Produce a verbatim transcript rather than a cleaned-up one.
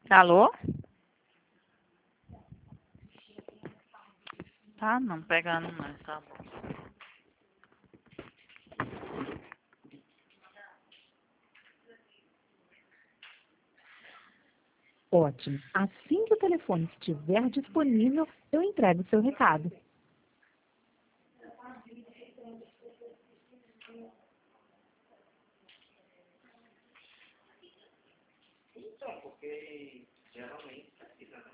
Alô? Tá não, pegando mais, tá bom. Ótimo. Assim que o telefone estiver disponível, eu entrego o seu recado. Então, porque geralmente precisa, né?